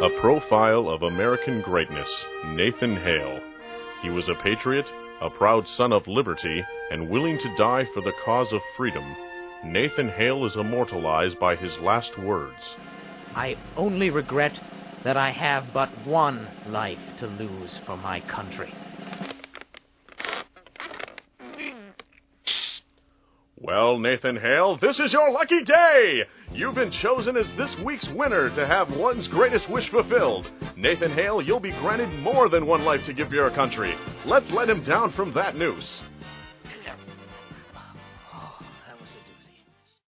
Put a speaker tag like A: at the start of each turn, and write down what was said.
A: A profile of American greatness, Nathan Hale. He was a patriot, a proud son of liberty, and willing to die for the cause of freedom. Nathan Hale is immortalized by his last words.
B: I only regret that I have but one life to lose for my country.
A: Well, Nathan Hale, this is your lucky day! You've been chosen as this week's winner to have one's greatest wish fulfilled. Nathan Hale, you'll be granted more than one life to give for your country. Let's let him down from that noose.